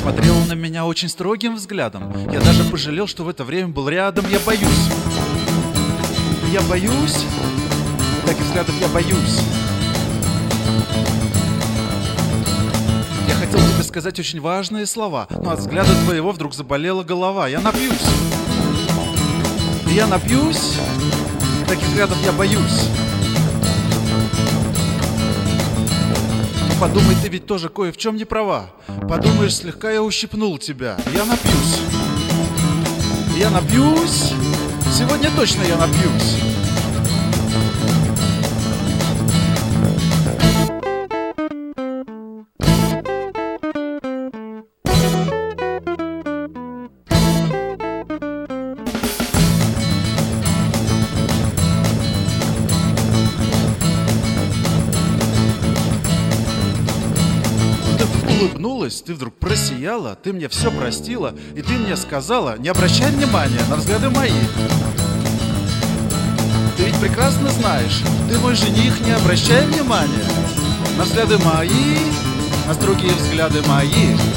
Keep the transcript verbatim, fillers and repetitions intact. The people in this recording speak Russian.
смотрела на меня очень строгим взглядом. Я даже пожалел, что в это время был рядом. Я боюсь. Я боюсь. Таких взглядов я боюсь. Я хотел тебе сказать очень важные слова, но от взгляда твоего вдруг заболела голова. Я напьюсь. Я напьюсь. Таких взглядов я боюсь. Подумай, ты ведь тоже кое в чем не права. Подумаешь, слегка я ущипнул тебя. Я напьюсь. Я напьюсь. Сегодня точно я напьюсь. Улыбнулась, ты вдруг просияла, ты мне все простила, и ты мне сказала: не обращай внимания на взгляды мои. Ты ведь прекрасно знаешь, ты мой жених, не обращай внимания на взгляды мои, на строгие взгляды мои.